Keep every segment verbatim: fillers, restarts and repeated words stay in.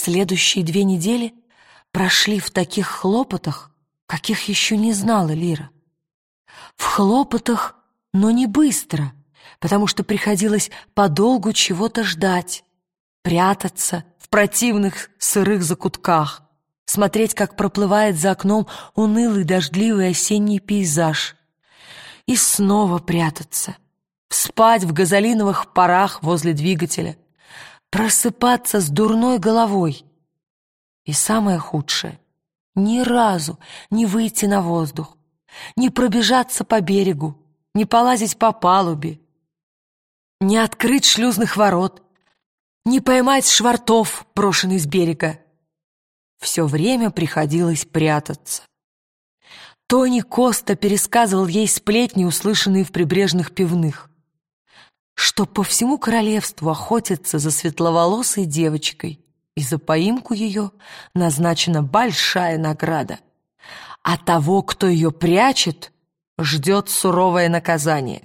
Следующие две недели прошли в таких хлопотах, каких еще не знала Лира. В хлопотах, но не быстро, потому что приходилось подолгу чего-то ждать, прятаться в противных сырых закутках, смотреть, как проплывает за окном унылый дождливый осенний пейзаж, и снова прятаться, спать в газолиновых парах возле двигателя, просыпаться с дурной головой. И самое худшее — ни разу не выйти на воздух, не пробежаться по берегу, не полазить по палубе, не открыть шлюзных ворот, не поймать швартов, брошенный с берега. Все время приходилось прятаться. Тони Коста пересказывал ей сплетни, услышанные в прибрежных пивных, что по всему королевству охотятся за светловолосой девочкой, и за поимку ее назначена большая награда, а того, кто ее прячет, ждет суровое наказание.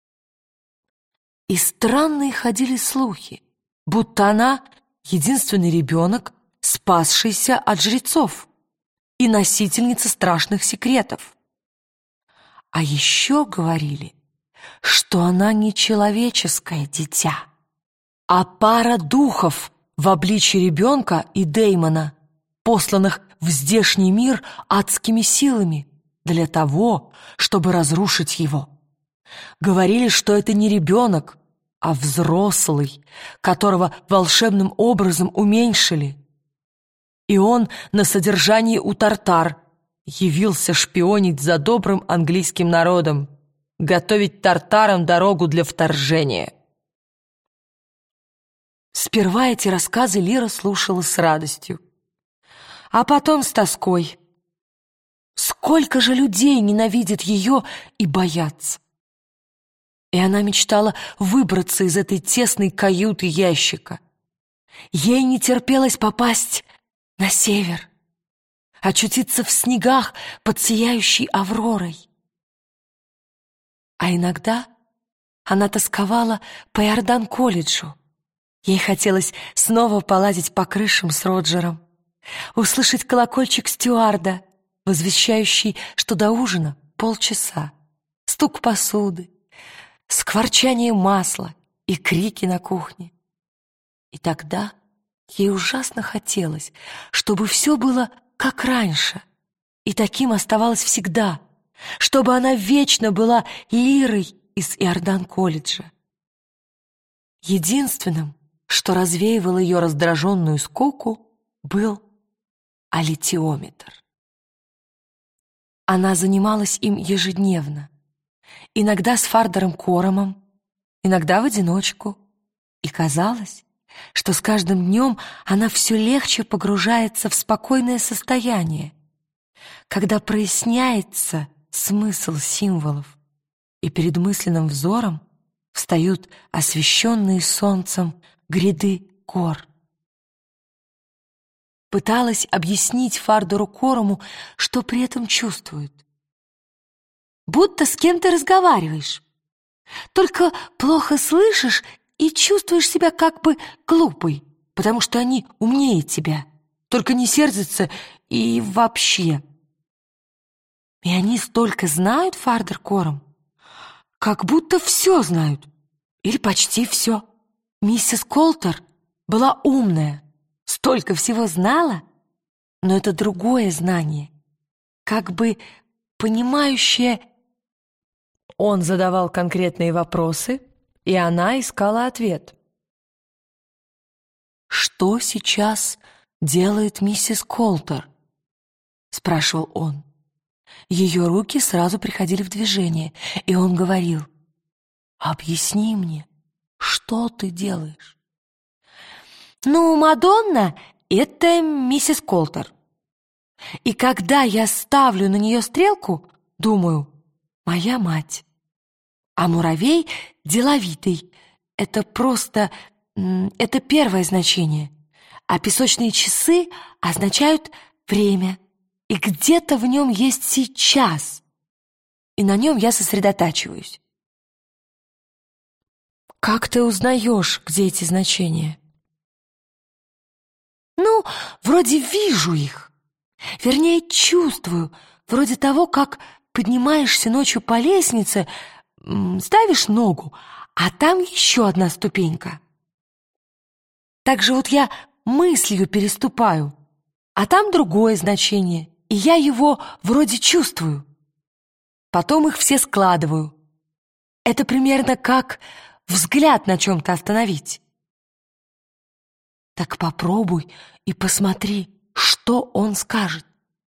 И странные ходили слухи, будто она единственный ребенок, спасшийся от жрецов, и носительница страшных секретов. А еще говорили, что она не человеческое дитя, а пара духов в обличье ребенка и Дэймона, посланных в здешний мир адскими силами для того, чтобы разрушить его. Говорили, что это не ребенок, а взрослый, которого волшебным образом уменьшили. И он на содержании у тартар явился шпионить за добрым английским народом, готовить тартарам дорогу для вторжения. Сперва эти рассказы Лира слушала с радостью, а потом с тоской. Сколько же людей ненавидят ее и боятся! И она мечтала выбраться из этой тесной каюты ящика. Ей не терпелось попасть на север, очутиться в снегах под сияющей авророй. А иногда она тосковала по Иордан-колледжу. Ей хотелось снова полазить по крышам с Роджером, услышать колокольчик стюарда, возвещающий, что до ужина полчаса, стук посуды, скворчание масла и крики на кухне. И тогда ей ужасно хотелось, чтобы все было как раньше, и таким оставалось всегда, чтобы она вечно была Лирой из Иордан-колледжа. Единственным, что развеивало ее раздраженную скуку, был аллитиометр. Она занималась им ежедневно, иногда с Фардером Коромом, иногда в одиночку, и казалось, что с каждым днем она все легче погружается в спокойное состояние, когда проясняется смысл символов, и перед мысленным взором встают освещенные солнцем гряды гор. Пыталась объяснить Фардеру Корому, что при этом чувствует. Будто с кем-то разговариваешь, только плохо слышишь и чувствуешь себя как бы глупой, потому что они умнее тебя, только не сердятся и вообще. И они столько знают, Фардер Кором, как будто все знают, или почти все. Миссис Колтер была умная, столько всего знала, но это другое знание, как бы понимающее. Он задавал конкретные вопросы, и она искала ответ. «Что сейчас делает миссис Колтер?» — спрашивал он. Ее руки сразу приходили в движение, и он говорил: «Объясни мне, что ты делаешь?» «Ну, Мадонна — это миссис Колтер. И когда я ставлю на нее стрелку, думаю, моя мать. А муравей деловитый — это просто... это первое значение. А песочные часы означают время. И где-то в нем есть сейчас. И на нем я сосредотачиваюсь». «Как ты узнаешь, где эти значения?» «Ну, вроде вижу их. Вернее, чувствую, вроде того, как поднимаешься ночью по лестнице, ставишь ногу, а там еще одна ступенька. Так же вот я мыслью переступаю, а там другое значение, и я его вроде чувствую. Потом их все складываю. Это примерно как взгляд на чем-то остановить. Так попробуй и посмотри, что он скажет.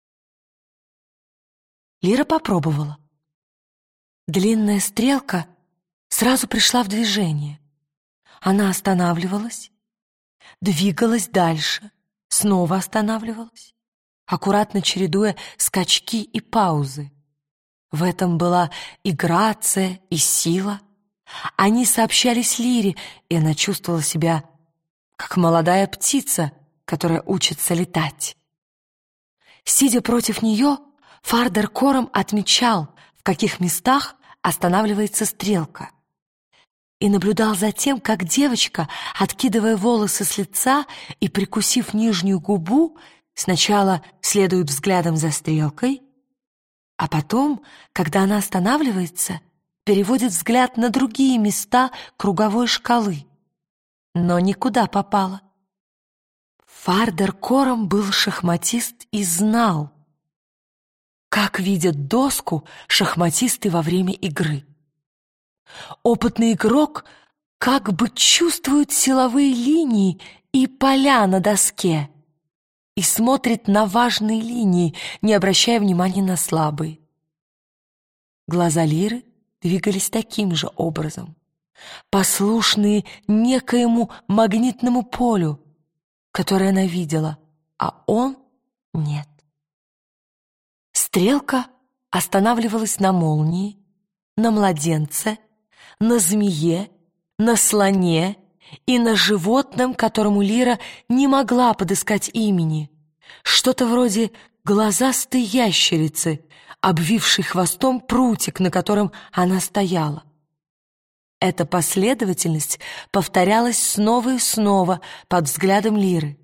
Лира попробовала. Длинная стрелка сразу пришла в движение. Она останавливалась, двигалась дальше, снова останавливалась, аккуратно чередуя скачки и паузы. В этом была и грация, и сила. Они сообщались Лире, и она чувствовала себя как молодая птица, которая учится летать. Сидя против нее, Фардер Кором отмечал, в каких местах останавливается стрелка, и наблюдал за тем, как девочка, откидывая волосы с лица и прикусив нижнюю губу, сначала следует взглядом за стрелкой, а потом, когда она останавливается, переводит взгляд на другие места круговой шкалы, но никуда попала. Фардер Кором был шахматист и знал, как видят доску шахматисты во время игры. Опытный игрок как бы чувствует силовые линии и поля на доске и смотрит на важные линии, не обращая внимания на слабые. Глаза Лиры двигались таким же образом, послушные некоему магнитному полю, которое она видела, а он — нет. Стрелка останавливалась на молнии, на младенце, на змее, на слоне и на животном, которому Лира не могла подыскать имени, что-то вроде глазастой ящерицы, обвившей хвостом прутик, на котором она стояла. Эта последовательность повторялась снова и снова под взглядом Лиры.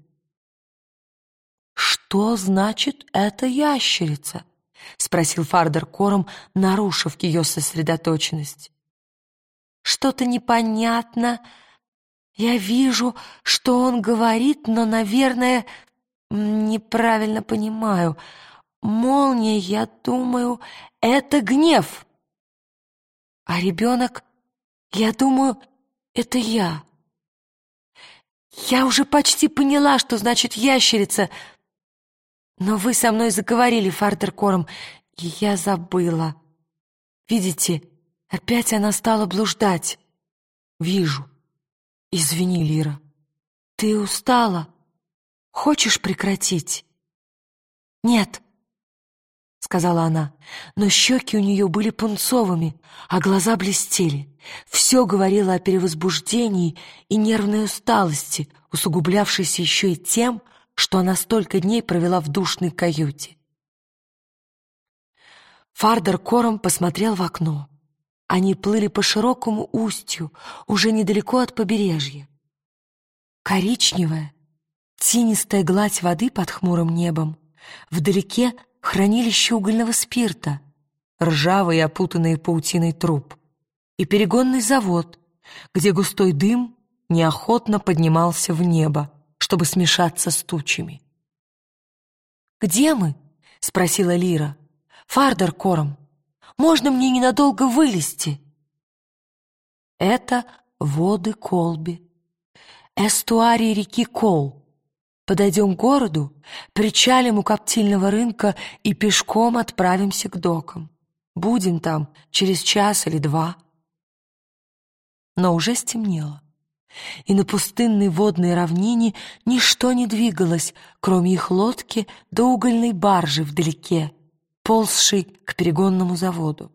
«Что значит эта ящерица?» — спросил Фардер Кором, нарушив ее сосредоточенность. «Что-то непонятно. Я вижу, что он говорит, но, наверное, неправильно понимаю. Молния, я думаю, это гнев. А ребенок, я думаю, это я. Я уже почти поняла, что значит ящерица, но вы со мной заговорили, Фардер Кором, и я забыла. Видите, опять она стала блуждать. Вижу. Извини, Лира. Ты устала? Хочешь прекратить? Нет, сказала она, но щеки у нее были пунцовыми, а глаза блестели. Все говорило о перевозбуждении и нервной усталости, усугублявшейся еще и тем, что она столько дней провела в душной каюте. Фардер Кором посмотрел в окно. Они плыли по широкому устью, уже недалеко от побережья. Коричневая, тинистая гладь воды под хмурым небом, вдалеке хранилище угольного спирта, ржавые, опутанные паутиной труб, и перегонный завод, где густой дым неохотно поднимался в небо, чтобы смешаться с тучами. «Где мы?» — спросила Лира. «Фардер Кором, можно мне ненадолго вылезти?» «Это воды Колби, эстуарий реки Кол. Подойдем к городу, причалим у коптильного рынка и пешком отправимся к докам. Будем там через час или два». Но уже стемнело, и на пустынной водной равнине ничто не двигалось, кроме их лодки да угольной баржи вдалеке, ползшей к перегонному заводу.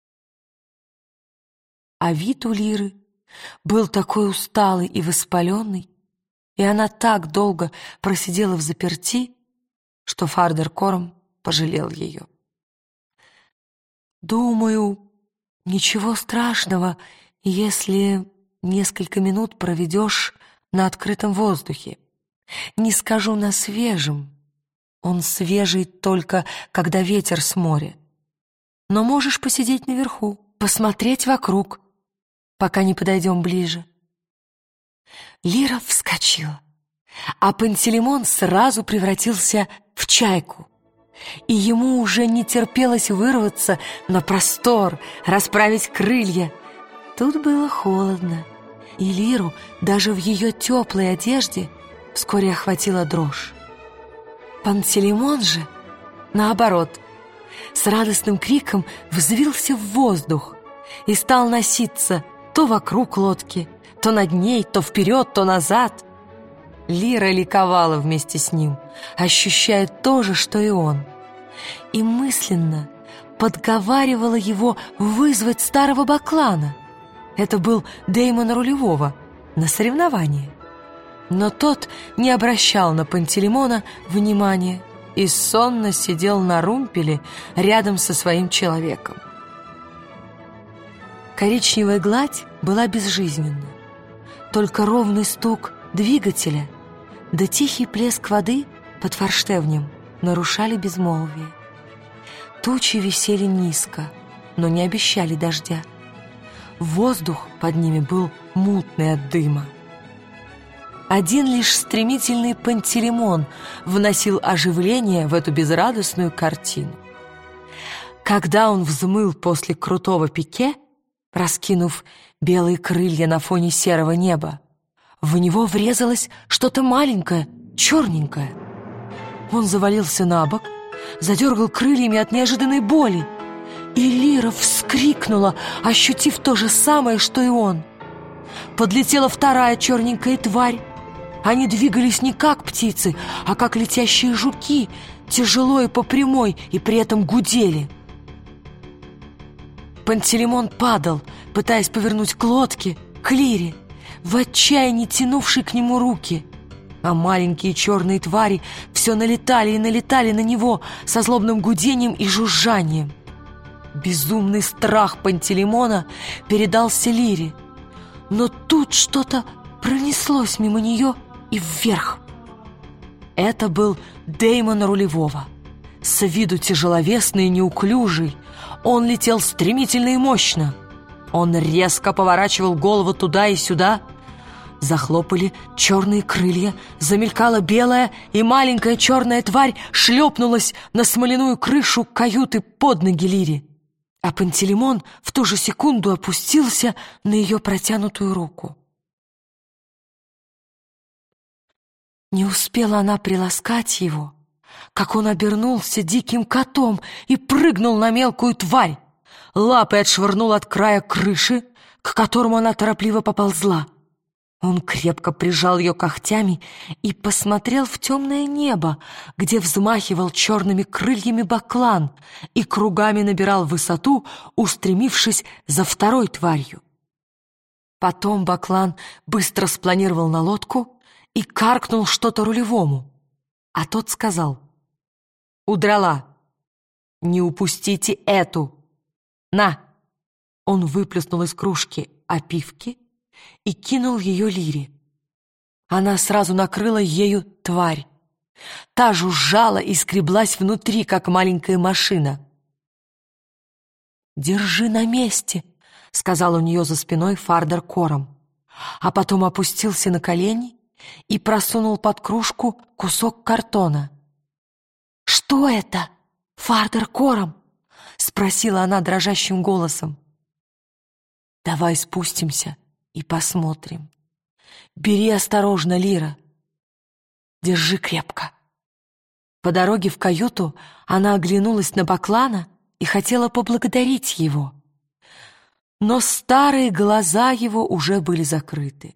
А вид у Лиры был такой усталый и воспаленный, и она так долго просидела взаперти, что Фардер Кором пожалел ее. «Думаю, ничего страшного, если несколько минут проведешь на открытом воздухе», Не скажу на свежем. Он свежий только, когда ветер с моря. Но можешь посидеть наверху, посмотреть вокруг, пока не подойдем ближе». Лира вскочила, а Пантелеймон сразу превратился в чайку, и ему уже не терпелось вырваться на простор, расправить крылья. Тут было холодно, и Лиру даже в ее теплой одежде вскоре охватила дрожь. Пантелеймон же, наоборот, с радостным криком взвился в воздух и стал носиться то вокруг лодки, то над ней, то вперед, то назад. Лира ликовала вместе с ним, ощущая то же, что и он, и мысленно подговаривала его вызвать старого баклана. Это был Деймон Рулевого на соревнование. Но тот не обращал на Пантелеймона внимания и сонно сидел на румпеле рядом со своим человеком. Коричневая гладь была безжизненна. Только ровный стук двигателя да тихий плеск воды под форштевнем нарушали безмолвие. Тучи висели низко, но не обещали дождя. Воздух под ними был мутный от дыма. Один лишь стремительный Пантелеймон вносил оживление в эту безрадостную картину. Когда он взмыл после крутого пике, раскинув белые крылья на фоне серого неба, в него врезалось что-то маленькое, черненькое. Он завалился на бок, задергал крыльями от неожиданной боли, и Лира вскрикнула, ощутив то же самое, что и он. Подлетела вторая черненькая тварь. Они двигались не как птицы, а как летящие жуки, тяжело и по прямой, и при этом гудели. Пантелеймон падал, пытаясь повернуть к лодке, к Лире, в отчаянии тянувшей к нему руки. А маленькие черные твари все налетали и налетали на него со злобным гудением и жужжанием. Безумный страх Пантелеймона передался Лире, но тут что-то пронеслось мимо нее и вверх. Это был Деймон Рулевого. С виду тяжеловесный и неуклюжий, он летел стремительно и мощно. Он резко поворачивал голову туда и сюда. Захлопали черные крылья, замелькала белая, и маленькая черная тварь шлепнулась на смоляную крышу каюты под ноги Лире. А Пантелеймон в ту же секунду опустился на ее протянутую руку. Не успела она приласкать его, как он обернулся диким котом и прыгнул на мелкую тварь. Лапой отшвырнул от края крыши, к которому она торопливо поползла. Он крепко прижал ее когтями и посмотрел в темное небо, где взмахивал черными крыльями баклан и кругами набирал высоту, устремившись за второй тварью. Потом баклан быстро спланировал на лодку и каркнул что-то Рулевому, а тот сказал: «Удрала! Не упустите эту! На!» Он выплеснул из кружки опивки и кинул ее Лире. Она сразу накрыла ею тварь. Та жужжала и скреблась внутри, как маленькая машина. «Держи на месте», — сказал у нее за спиной Фардер Кором, а потом опустился на колени и просунул под кружку кусок картона. «Что это, Фардер Кором?» — спросила она дрожащим голосом. «Давай спустимся и посмотрим. Бери осторожно, Лира. Держи крепко». По дороге в каюту она оглянулась на баклана и хотела поблагодарить его. Но старые глаза его уже были закрыты.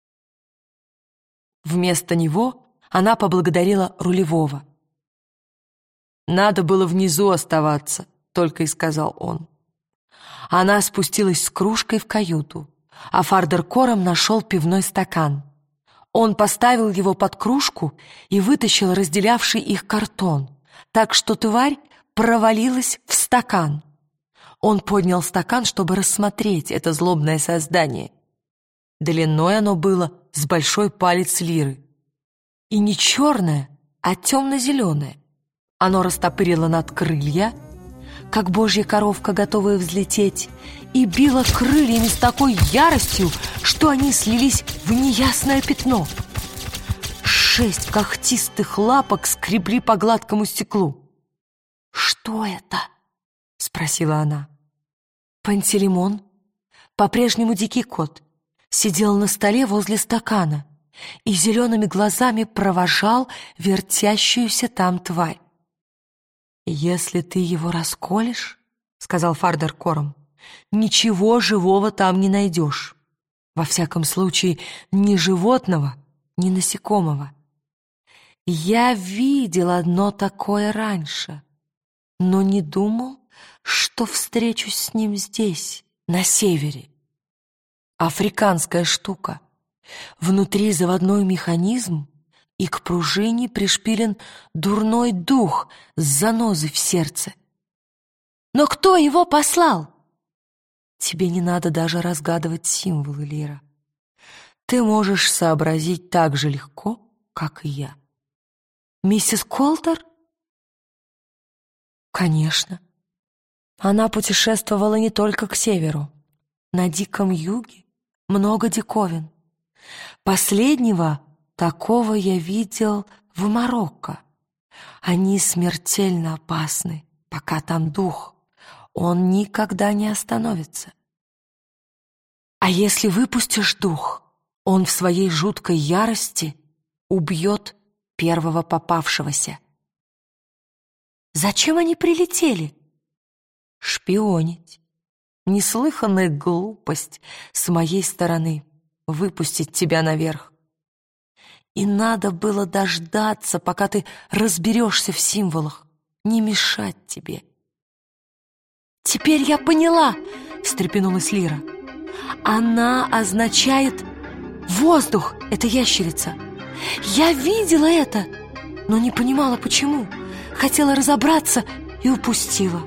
Вместо него она поблагодарила Рулевого. «Надо было внизу оставаться», — только и сказал он. Она спустилась с кружкой в каюту, а Фардер Кором нашел пивной стакан. Он поставил его под кружку и вытащил разделявший их картон, так что тварь провалилась в стакан. Он поднял стакан, чтобы рассмотреть это злобное создание. Длиной оно было с большой палец Лиры. и не черное, а темно-зеленое. Оно растопырило надкрылья, как божья коровка, готовая взлететь, и било крыльями с такой яростью, что они слились в неясное пятно. Шесть когтистых лапок скребли по гладкому стеклу. «Что это?» — спросила она. Пантелеймон, по-прежнему дикий кот, сидел на столе возле стакана и зелеными глазами провожал вертящуюся там тварь. «Если ты его расколешь, — сказал Фардер Кором, — ничего живого там не найдешь. Во всяком случае, ни животного, ни насекомого. Я видел одно такое раньше, но не думал, что встречусь с ним здесь, на севере. Африканская штука. Внутри заводной механизм, и к пружине пришпилен дурной дух с занозой в сердце. Но кто его послал? Тебе не надо даже разгадывать символы, Лира. Ты можешь сообразить так же легко, как и я. Миссис Колтер? Конечно. Она путешествовала не только к северу. На Диком Юге много диковин. Последнего такого я видел в Марокко. Они смертельно опасны, пока там дух. Он никогда не остановится. А если выпустишь дух, он в своей жуткой ярости убьет первого попавшегося. Зачем они прилетели? Шпионить. Неслыханная глупость с моей стороны выпустить тебя наверх. И надо было дождаться, пока ты разберешься в символах, не мешать тебе. «Теперь я поняла!» — встрепенулась Лира. «Она означает воздух, эта ящерица. Я видела это, но не понимала, почему. Хотела разобраться и упустила».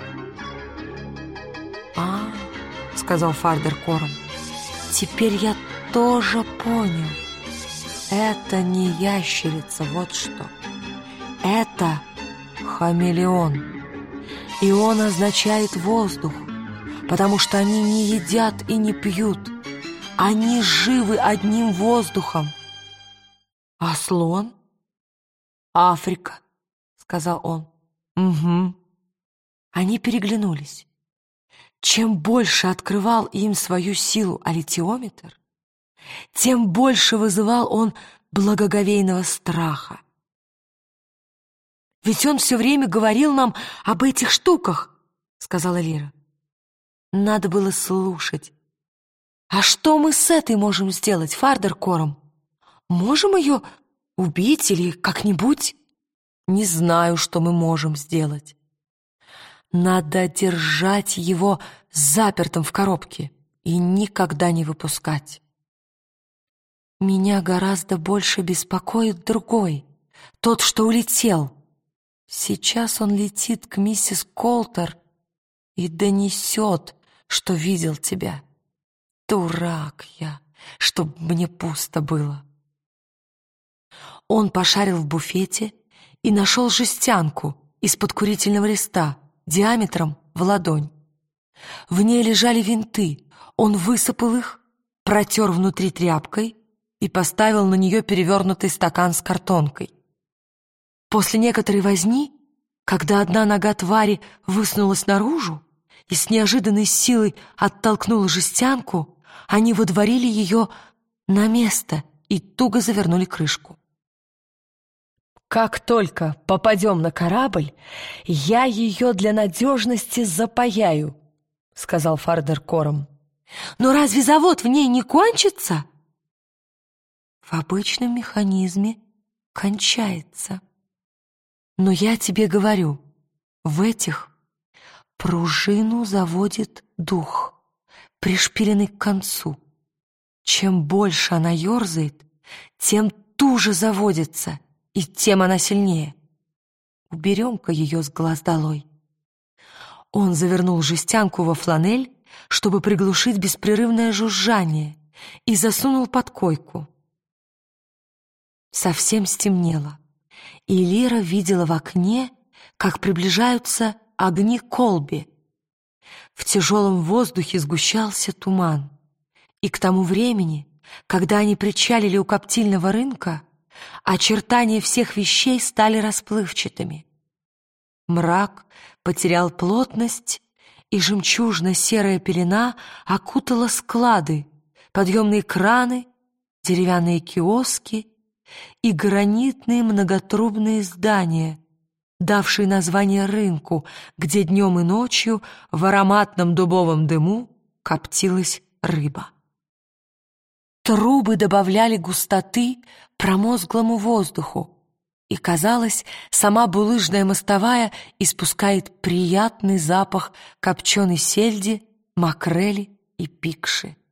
«А, — сказал Фардер Кором, — теперь я тоже понял. Это не ящерица, вот что. Это хамелеон. И он означает воздух, потому что они не едят и не пьют. Они живы одним воздухом». «А слон?» «Африка», — сказал он. «Угу». Они переглянулись. Чем больше открывал им свою силу аллитиометр, тем больше вызывал он благоговейного страха. «Ведь он все время говорил нам об этих штуках», — сказала Лира. «Надо было слушать. А что мы с этой можем сделать, Фардер Кором? Можем ее убить или как-нибудь?» «Не знаю, что мы можем сделать. Надо держать его запертым в коробке и никогда не выпускать. Меня гораздо больше беспокоит другой, тот, что улетел. Сейчас он летит к миссис Колтер и донесет, что видел тебя. Дурак я, чтоб мне пусто было». Он пошарил в буфете и нашел жестянку из-под курительного листа диаметром в ладонь. В ней лежали винты. Он высыпал их, протер внутри тряпкой и поставил на нее перевернутый стакан с картонкой. После некоторой возни, когда одна нога твари высунулась наружу и с неожиданной силой оттолкнула жестянку, они водворили ее на место и туго завернули крышку. «Как только попадем на корабль, я ее для надежности запаяю», — сказал Фардер Кором. «Но разве завод в ней не кончится?» «В обычном механизме кончается. Но я тебе говорю, в этих пружину заводит дух, пришпиленный к концу. Чем больше она ерзает, тем туже заводится, и тем она сильнее. Уберем-ка ее с глаз долой». Он завернул жестянку во фланель, чтобы приглушить беспрерывное жужжание, и засунул под койку. Совсем стемнело, и Лира видела в окне, как приближаются огни Колби. В тяжелом воздухе сгущался туман, и к тому времени, когда они причалили у коптильного рынка, очертания всех вещей стали расплывчатыми. Мрак потерял плотность, и жемчужно-серая пелена окутала склады, подъемные краны, деревянные киоски и гранитные многотрубные здания, давшие название рынку, где днем и ночью в ароматном дубовом дыму коптилась рыба. Трубы добавляли густоты промозглому воздуху, и, казалось, сама булыжная мостовая испускает приятный запах копченой сельди, макрели и пикши.